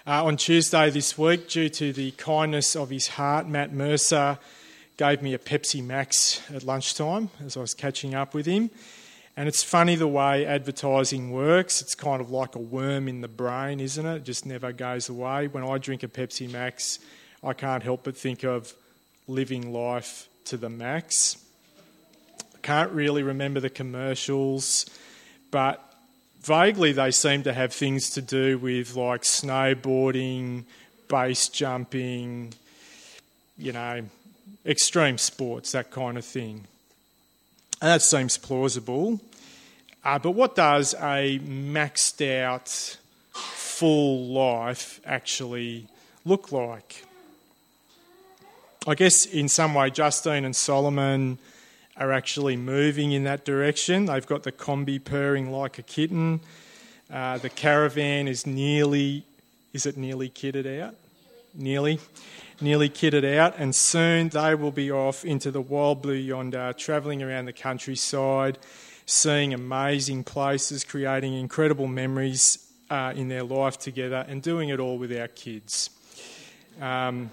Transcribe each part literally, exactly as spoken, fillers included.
Uh, on Tuesday this week, due to the kindness of his heart, Matt Mercer gave me a Pepsi Max at lunchtime as I was catching up with him. And it's funny the way advertising works. It's kind of like a worm in the brain, isn't it? It just never goes away. When I drink a Pepsi Max, I can't help but think of living life to the max. I can't really remember the commercials, but vaguely they seem to have things to do with like snowboarding, base jumping, you know, extreme sports, that kind of thing. And that seems plausible. Uh, but what does a maxed out full life actually look like? I guess in some way Justine and Solomon are actually moving in that direction. They've got the combi purring like a kitten. Uh, the caravan is nearly, is it nearly kitted out? Nearly. Nearly kitted out, and soon they will be off into the wild blue yonder, travelling around the countryside, seeing amazing places, creating incredible memories uh, in their life together, and doing it all with our kids. Um,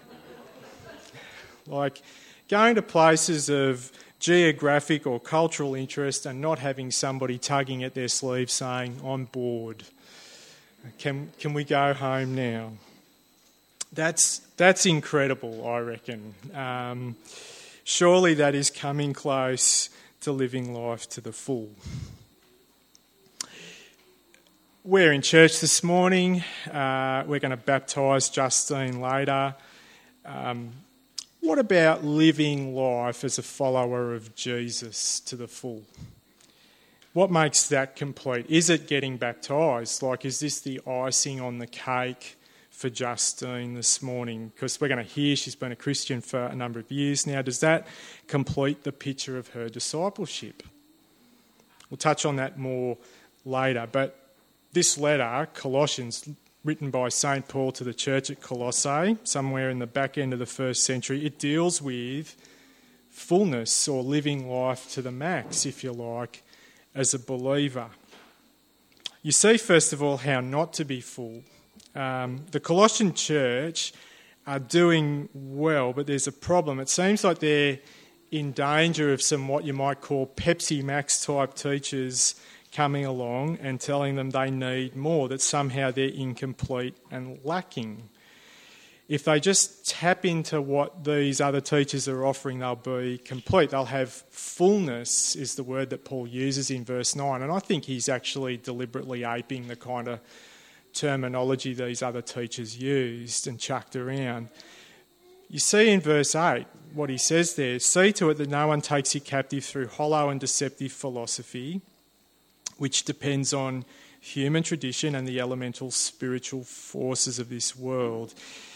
like going to places of geographic or cultural interest and not having somebody tugging at their sleeve saying, "I'm bored. Can can we go home now?" That's that's incredible, I reckon. Um, surely that is coming close to living life to the full. We're in church this morning. Uh, we're going to baptise Justine later. Um, what about living life as a follower of Jesus to the full? What makes that complete? Is it getting baptised? Like, is this the icing on the cake for Justine this morning? Because we're going to hear she's been a Christian for a number of years now. Does that complete the picture of her discipleship? We'll touch on that more later. But this letter, Colossians, written by Saint Paul to the church at Colossae, somewhere in the back end of the first century, it deals with fullness or living life to the max, if you like, as a believer. You see, first of all, how not to be full. Um, the Colossian church are doing well, but there's a problem. It seems like they're in danger of some what you might call Pepsi Max type teachers coming along and telling them they need more, that somehow they're incomplete and lacking. If they just tap into what these other teachers are offering, they'll be complete. They'll have fullness, is the word that Paul uses in verse nine. And I think he's actually deliberately aping the kind of terminology these other teachers used and chucked around. You see in verse eight what he says there: see to it that no one takes you captive through hollow and deceptive philosophy, which depends on human tradition and the elemental spiritual forces of this world.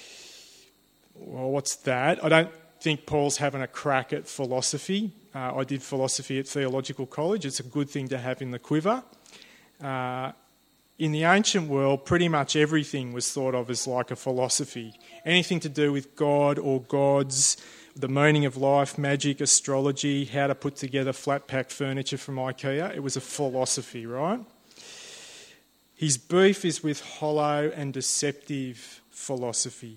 Well, what's that? I don't think Paul's having a crack at philosophy. Uh, I did philosophy at theological college. It's a good thing to have in the quiver. Uh, in the ancient world, pretty much everything was thought of as like a philosophy. Anything to do with God or gods, the meaning of life, magic, astrology, how to put together flat-pack furniture from IKEA. It was a philosophy, right? His beef is with hollow and deceptive philosophy.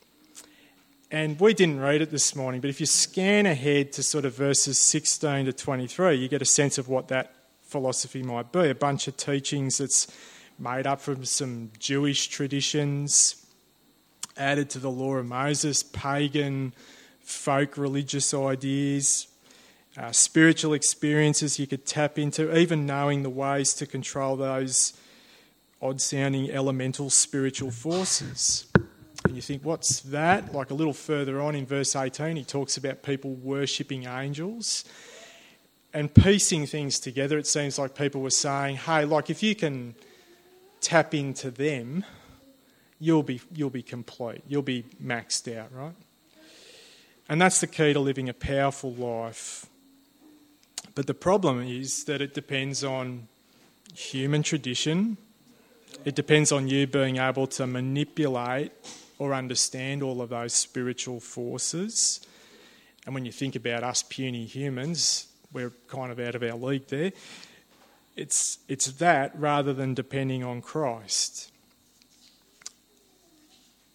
And we didn't read it this morning, but if you scan ahead to sort of verses sixteen to twenty-three, you get a sense of what that philosophy might be. A bunch of teachings that's made up from some Jewish traditions, added to the law of Moses, pagan, folk religious ideas, uh, spiritual experiences you could tap into, even knowing the ways to control those odd-sounding elemental spiritual forces. And you think, what's that? Like a little further on in verse eighteen, he talks about people worshipping angels and piecing things together. It seems like people were saying, hey, like if you can tap into them, you'll be you'll be complete. You'll be maxed out, right? And that's the key to living a powerful life. But the problem is that it depends on human tradition. It depends on you being able to manipulate or understand all of those spiritual forces. And when you think about us puny humans, we're kind of out of our league there. It's it's that rather than depending on Christ.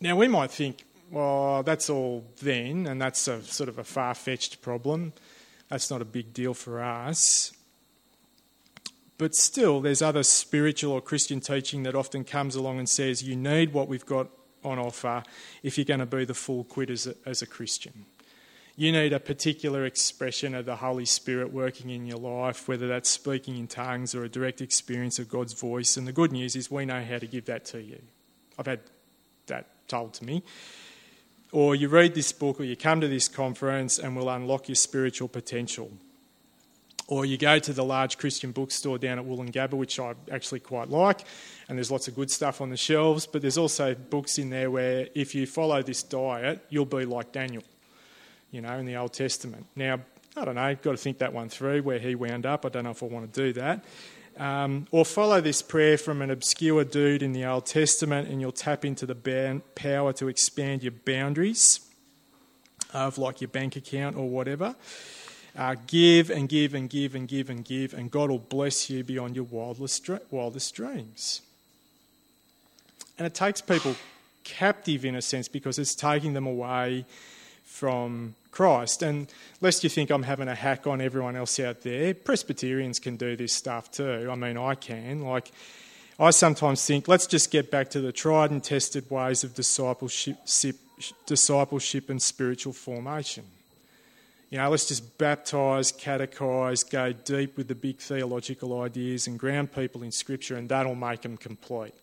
Now, we might think, well, that's all then, and that's a sort of a far-fetched problem. That's not a big deal for us. But still, there's other spiritual or Christian teaching that often comes along and says you need what we've got on offer if you're going to be the full quid as a, as a Christian. You need a particular expression of the Holy Spirit working in your life, whether that's speaking in tongues or a direct experience of God's voice. And the good news is we know how to give that to you. I've had that told to me. Or you read this book or you come to this conference and we'll unlock your spiritual potential. Or you go to the large Christian bookstore down at Woolloongabba, which I actually quite like, and there's lots of good stuff on the shelves, but there's also books in there where if you follow this diet, you'll be like Daniel, you know, in the Old Testament. Now, I don't know, you've got to think that one through, where he wound up. I don't know if I want to do that. Um, or follow this prayer from an obscure dude in the Old Testament and you'll tap into the ban- power to expand your boundaries of like your bank account or whatever. Uh, give and give and give and give and give, and God will bless you beyond your wildest, wildest dreams. And it takes people captive in a sense because it's taking them away from Christ. And lest you think I'm having a hack on everyone else out there, Presbyterians can do this stuff too. I mean, I can. Like, I sometimes think, let's just get back to the tried and tested ways of discipleship, discipleship and spiritual formation. You know, let's just baptise, catechise, go deep with the big theological ideas and ground people in Scripture, and that'll make them complete.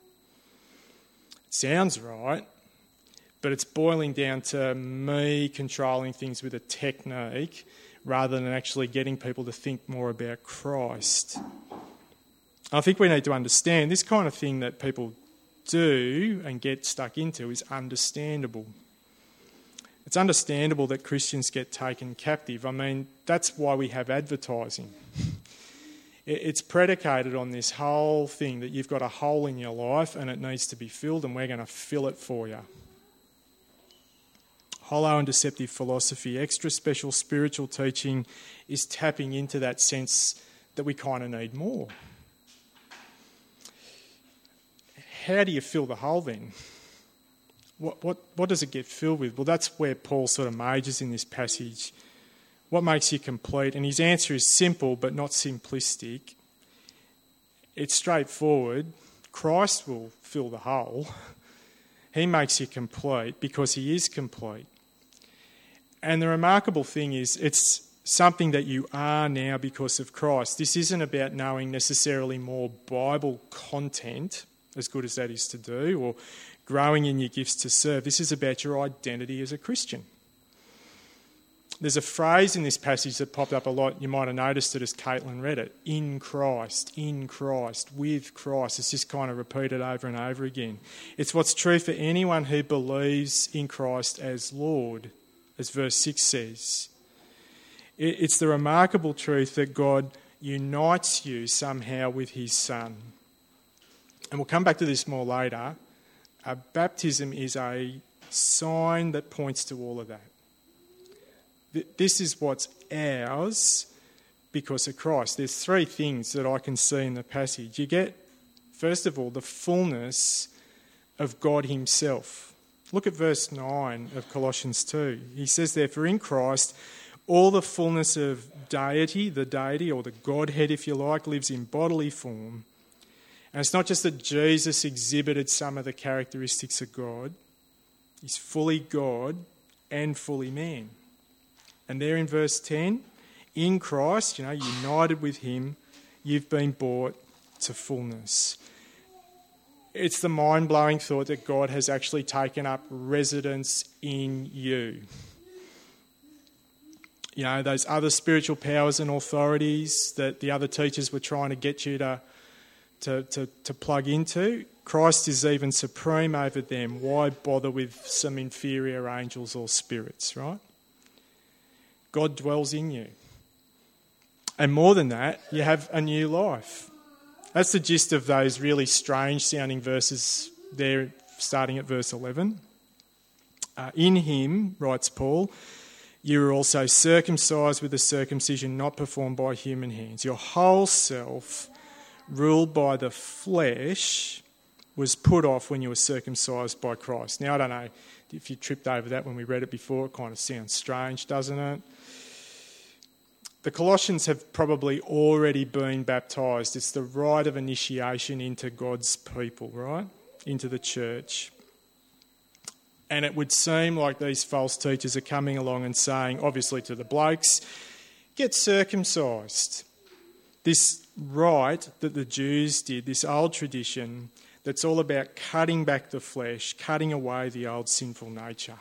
It sounds right, but it's boiling down to me controlling things with a technique rather than actually getting people to think more about Christ. I think we need to understand this kind of thing that people do and get stuck into is understandable. It's understandable that Christians get taken captive. I mean, that's why we have advertising. It's predicated on this whole thing that you've got a hole in your life and it needs to be filled, and we're going to fill it for you. Hollow and deceptive philosophy, extra special spiritual teaching is tapping into that sense that we kind of need more. How do you fill the hole then? What, what what does it get filled with? Well, that's where Paul sort of majors in this passage. What makes you complete? And his answer is simple but not simplistic. It's straightforward. Christ will fill the hole. He makes you complete because he is complete. And the remarkable thing is it's something that you are now because of Christ. This isn't about knowing necessarily more Bible content, as good as that is to do, or growing in your gifts to serve. This is about your identity as a Christian. There's a phrase in this passage that popped up a lot. You might have noticed it as Caitlin read it. In Christ, in Christ, with Christ. It's just kind of repeated over and over again. It's what's true for anyone who believes in Christ as Lord, as verse six says. It's the remarkable truth that God unites you somehow with his Son. And we'll come back to this more later. Uh, baptism is a sign that points to all of that. Th- this is what's ours because of Christ. There's three things that I can see in the passage. You get, first of all, the fullness of God himself. Look at verse nine of Colossians two. He says there, for in Christ all the fullness of deity, the deity or the Godhead if you like, lives in bodily form. And it's not just that Jesus exhibited some of the characteristics of God. He's fully God and fully man. And there in verse ten, in Christ, you know, united with him, you've been brought to fullness. It's the mind-blowing thought that God has actually taken up residence in you. You know, those other spiritual powers and authorities that the other teachers were trying to get you to To, to, to plug into. Christ is even supreme over them. Why bother with some inferior angels or spirits, right? God dwells in you. And more than that, you have a new life. That's the gist of those really strange sounding verses there, starting at verse eleven. Uh, in him, writes Paul, you were also circumcised with a circumcision not performed by human hands. Your whole self, ruled by the flesh, was put off when you were circumcised by Christ. Now, I don't know if you tripped over that when we read it before. It kind of sounds strange, doesn't it? The Colossians have probably already been baptised. It's the rite of initiation into God's people, right? Into the church. And it would seem like these false teachers are coming along and saying, obviously to the blokes, get circumcised. This rite that the Jews did, this old tradition, that's all about cutting back the flesh, cutting away the old sinful nature.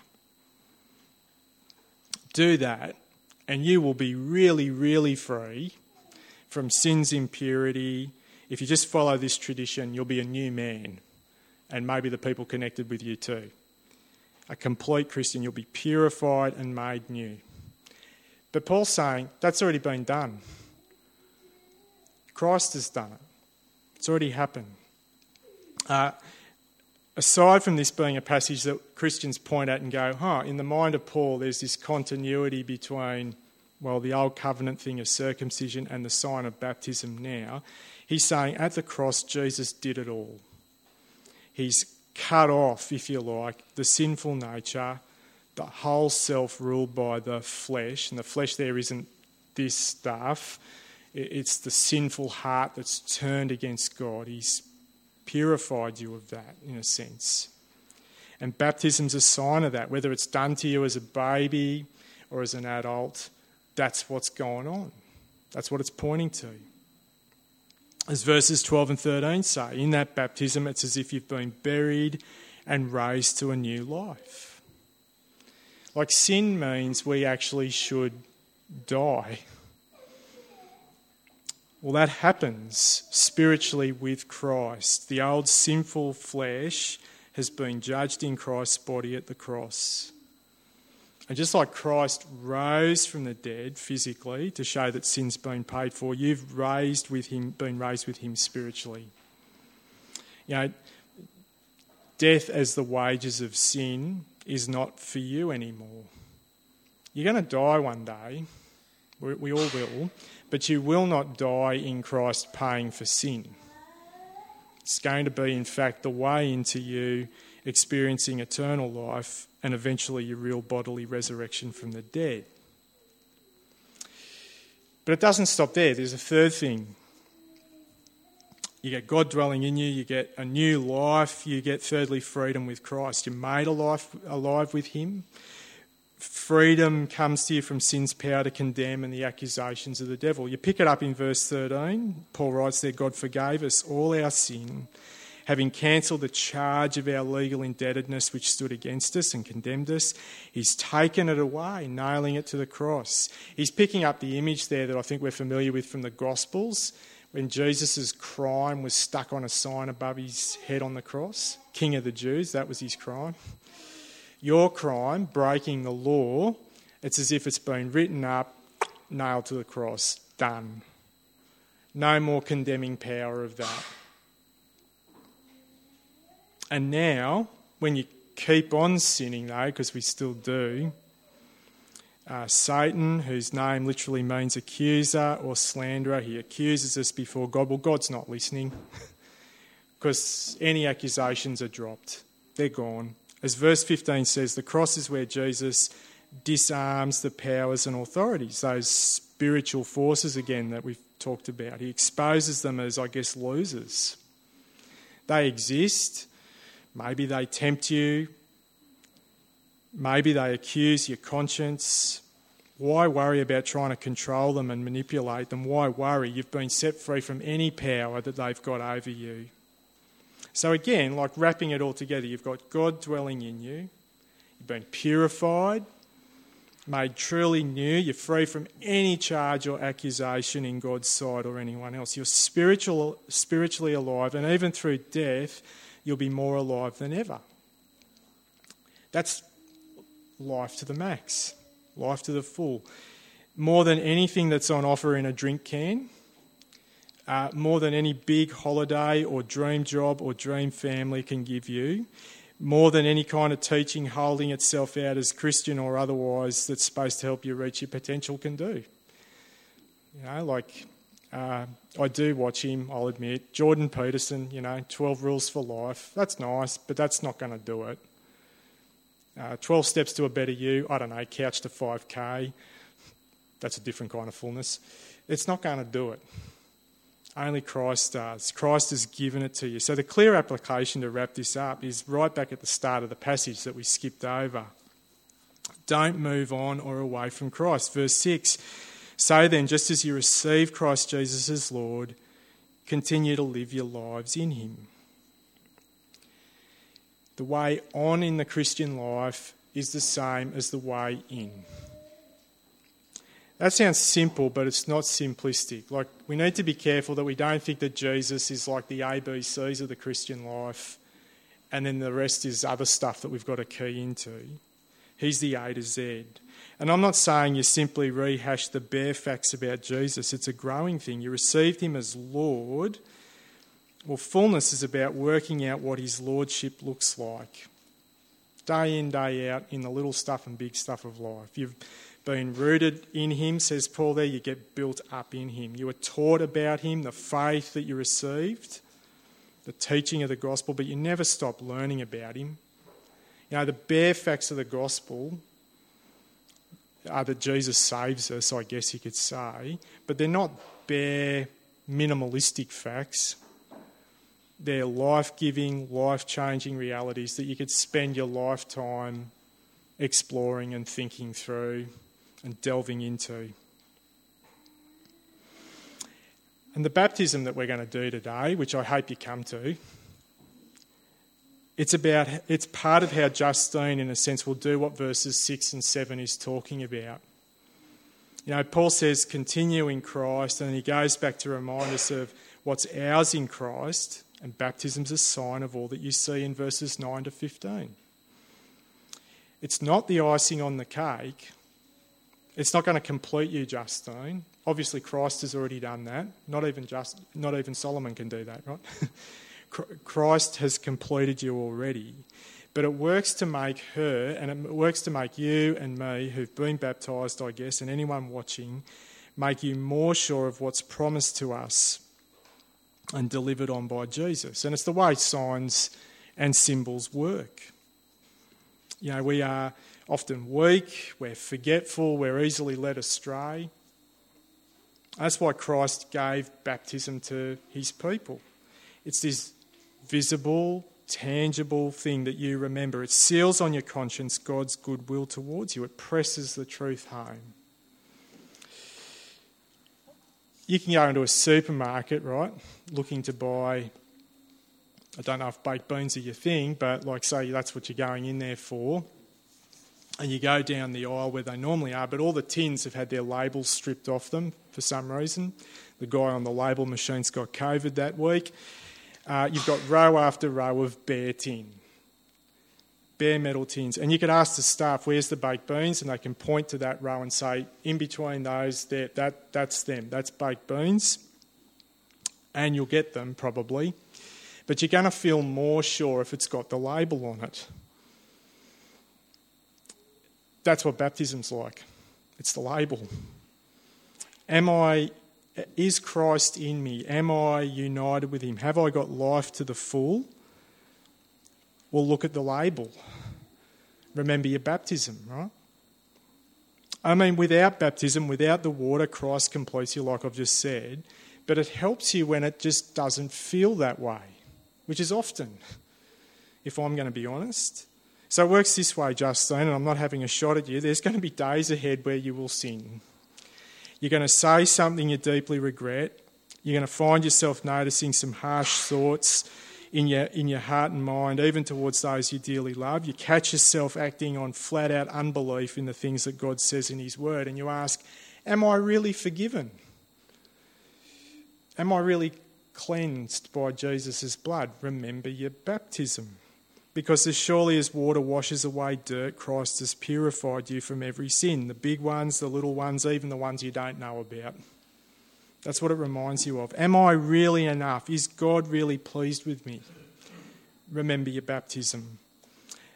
Do that, and you will be really, really free from sin's impurity. If you just follow this tradition, you'll be a new man, and maybe the people connected with you too. A complete Christian, you'll be purified and made new. But Paul's saying that's already been done. Christ has done it. It's already happened. Uh, aside from this being a passage that Christians point at and go, huh, in the mind of Paul there's this continuity between, well, the old covenant thing of circumcision and the sign of baptism now, he's saying at the cross Jesus did it all. He's cut off, if you like, the sinful nature, the whole self ruled by the flesh, and the flesh there isn't this stuff. It's the sinful heart that's turned against God. He's purified you of that, in a sense. And baptism's a sign of that. Whether it's done to you as a baby or as an adult, that's what's going on. That's what it's pointing to. As verses twelve and thirteen say, in that baptism it's as if you've been buried and raised to a new life. Like sin means we actually should die. Well, that happens spiritually with Christ. The old sinful flesh has been judged in Christ's body at the cross. And just like Christ rose from the dead physically to show that sin's been paid for, you've raised with him, been raised with him spiritually. You know, death as the wages of sin is not for you anymore. You're going to die one day. We, we all will. But you will not die in Christ paying for sin. It's going to be, in fact, the way into you experiencing eternal life and eventually your real bodily resurrection from the dead. But it doesn't stop there. There's a third thing. You get God dwelling in you, you get a new life, you get, thirdly, freedom with Christ. You're made alive, alive with him. Freedom comes to you from sin's power to condemn and the accusations of the devil. You pick it up in verse thirteen. Paul writes there, God forgave us all our sin, having cancelled the charge of our legal indebtedness which stood against us and condemned us. He's taken it away, nailing it to the cross. He's picking up the image there that I think we're familiar with from the Gospels, when Jesus' crime was stuck on a sign above his head on the cross. King of the Jews, that was his crime. Your crime, breaking the law, it's as if it's been written up, nailed to the cross, done. No more condemning power of that. And now, when you keep on sinning though, because we still do, uh, Satan, whose name literally means accuser or slanderer, he accuses us before God. Well, God's not listening because any accusations are dropped. They're gone. As verse fifteen says, the cross is where Jesus disarms the powers and authorities, those spiritual forces again that we've talked about. He exposes them as, I guess, losers. They exist. Maybe they tempt you. Maybe they accuse your conscience. Why worry about trying to control them and manipulate them? Why worry? You've been set free from any power that they've got over you. So again, like wrapping it all together, you've got God dwelling in you. You've been purified, made truly new. You're free from any charge or accusation in God's sight or anyone else. You're spiritual, spiritually alive, and even through death, you'll be more alive than ever. That's life to the max, life to the full. More than anything that's on offer in a drink can. Uh, more than any big holiday or dream job or dream family can give you, more than any kind of teaching holding itself out as Christian or otherwise that's supposed to help you reach your potential can do. You know, like Uh, I do watch him, I'll admit. Jordan Peterson, you know, twelve Rules for Life. That's nice, but that's not going to do it. Uh, twelve Steps to a Better You, I don't know, Couch to five K. That's a different kind of fullness. It's not going to do it. Only Christ does. Christ has given it to you. So the clear application to wrap this up is right back at the start of the passage that we skipped over. Don't move on or away from Christ. Verse six, so then, just as you receive Christ Jesus as Lord, continue to live your lives in him. The way on in the Christian life is the same as the way in. That sounds simple, but it's not simplistic. Like, we need to be careful that we don't think that Jesus is like the A B Cs of the Christian life, and then the rest is other stuff that we've got to key into. He's the A to Z. And I'm not saying you simply rehash the bare facts about Jesus. It's a growing thing. You received him as Lord. Well, fullness is about working out what his lordship looks like. Day in, day out, in the little stuff and big stuff of life. You've been rooted in him, says Paul there, you get built up in him. You were taught about him, the faith that you received, the teaching of the gospel, but you never stop learning about him. You know, the bare facts of the gospel are that Jesus saves us, I guess you could say, but they're not bare, minimalistic facts. They're life-giving, life-changing realities that you could spend your lifetime exploring and thinking through and delving into. And the baptism that we're going to do today, which I hope you come to, it's about it's part of how Justine, in a sense, will do what verses six and seven is talking about. You know, Paul says, continue in Christ, and he goes back to remind us of what's ours in Christ, and baptism's a sign of all that you see in verses nine to fifteen. It's not the icing on the cake. It's not going to complete you, Justine. Obviously, Christ has already done that. Not even just, not even Solomon can do that, right? Christ has completed you already. But it works to make her, and it works to make you and me, who've been baptised, I guess, and anyone watching, make you more sure of what's promised to us and delivered on by Jesus. And it's the way signs and symbols work. You know, we are often weak, we're forgetful, we're easily led astray. That's why Christ gave baptism to his people. It's this visible, tangible thing that you remember. It seals on your conscience God's goodwill towards you. It presses the truth home. You can go into a supermarket, right, looking to buy, I don't know if baked beans are your thing, but like say that's what you're going in there for. And you go down the aisle where they normally are, but all the tins have had their labels stripped off them for some reason. The guy on the label machine's got COVID that week. Uh, you've got row after row of bare tin, bare metal tins. And you could ask the staff, where's the baked beans? And they can point to that row and say, in between those, that that's them, that's baked beans. And you'll get them probably. But you're going to feel more sure if it's got the label on it. That's what baptism's like. It's the label. Am I, is Christ in me? Am I united with him? Have I got life to the full? Well, look at the label. Remember your baptism, right? I mean, without baptism, without the water, Christ completes you, like I've just said. But it helps you when it just doesn't feel that way, which is often, if I'm going to be honest. So it works this way, Justine, and I'm not having a shot at you. There's going to be days ahead where you will sin. You're going to say something you deeply regret. You're going to find yourself noticing some harsh thoughts in your in your heart and mind, even towards those you dearly love. You catch yourself acting on flat-out unbelief in the things that God says in his word, and you ask, am I really forgiven? Am I really cleansed by Jesus' blood? Remember your baptism. Because as surely as water washes away dirt, Christ has purified you from every sin, the big ones, the little ones, even the ones you don't know about. That's what it reminds you of. Am I really enough? Is God really pleased with me? Remember your baptism.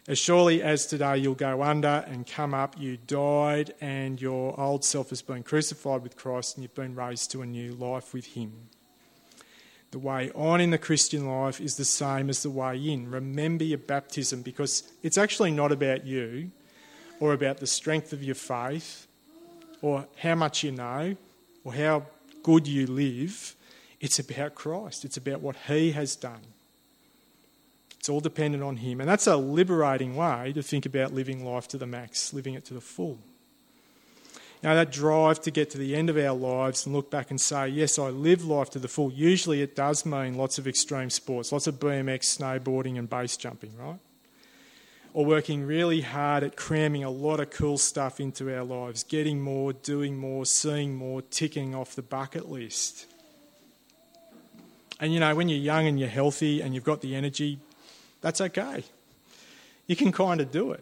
As surely as today you'll go under and come up, you died and your old self has been crucified with Christ and you've been raised to a new life with him. The way on in the Christian life is the same as the way in. Remember your baptism, because it's actually not about you or about the strength of your faith or how much you know or how good you live. It's about Christ. It's about what he has done. It's all dependent on him. And that's a liberating way to think about living life to the max, living it to the full. Now, that drive to get to the end of our lives and look back and say, yes, I live life to the full, usually it does mean lots of extreme sports, lots of B M X, snowboarding and base jumping, right? Or working really hard at cramming a lot of cool stuff into our lives, getting more, doing more, seeing more, ticking off the bucket list. And, you know, when you're young and you're healthy and you've got the energy, that's okay. You can kind of do it.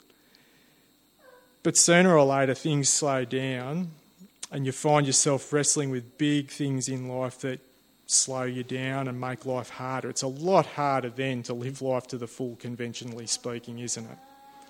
But sooner or later, things slow down and you find yourself wrestling with big things in life that slow you down and make life harder. It's a lot harder then to live life to the full, conventionally speaking, isn't it?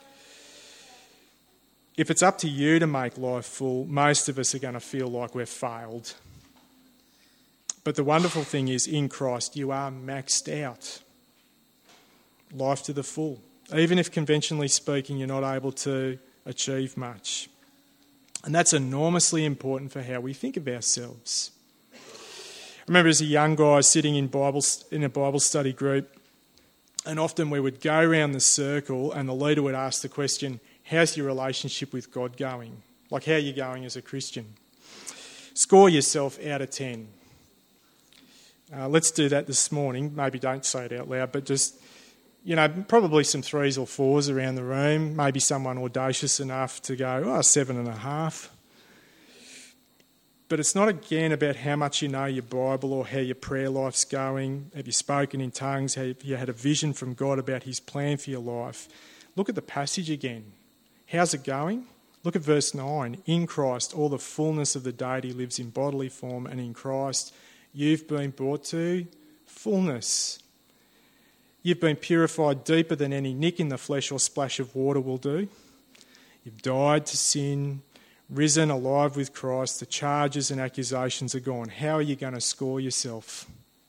If it's up to you to make life full, most of us are going to feel like we've failed. But the wonderful thing is, in Christ, you are maxed out. Life to the full. Even if conventionally speaking, you're not able to achieve much. And that's enormously important for how we think of ourselves. I remember as a young guy sitting in Bible in a Bible study group, and often we would go around the circle and the leader would ask the question, how's your relationship with God going? Like, how are you going as a Christian? Score yourself out of ten. Uh, let's do that this morning. Maybe don't say it out loud, but just, you know, probably some threes or fours around the room. Maybe someone audacious enough to go, oh, seven and a half. But it's not, again, about how much you know your Bible or how your prayer life's going. Have you spoken in tongues? Have you had a vision from God about his plan for your life? Look at the passage again. How's it going? Look at verse nine. In Christ, all the fullness of the deity lives in bodily form, and in Christ you've been brought to fullness. You've been purified deeper than any nick in the flesh or splash of water will do. You've died to sin, risen alive with Christ. The charges and accusations are gone. How are you going to score yourself?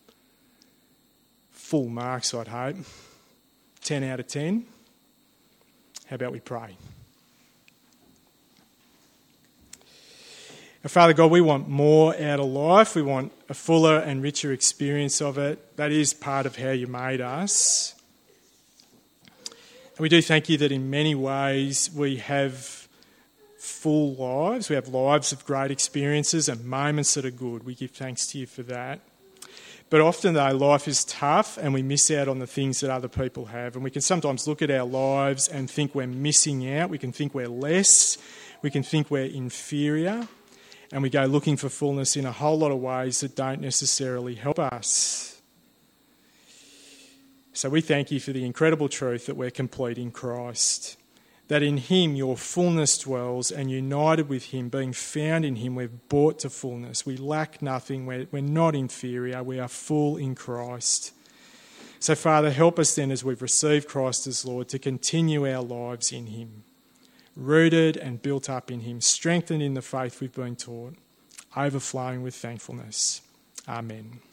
Full marks, I'd hope. ten out of ten. How about we pray? Father God, we want more out of life. We want a fuller and richer experience of it. That is part of how you made us. And we do thank you that in many ways we have full lives. We have lives of great experiences and moments that are good. We give thanks to you for that. But often, though, life is tough and we miss out on the things that other people have. And we can sometimes look at our lives and think we're missing out. We can think we're less. We can think we're inferior. And we go looking for fullness in a whole lot of ways that don't necessarily help us. So we thank you for the incredible truth that we're complete in Christ, that in him your fullness dwells, and united with him, being found in him, we're brought to fullness. We lack nothing. We're, we're not inferior. We are full in Christ. So, Father, help us then as we've received Christ as Lord to continue our lives in him, rooted and built up in him, strengthened in the faith we've been taught, overflowing with thankfulness. Amen.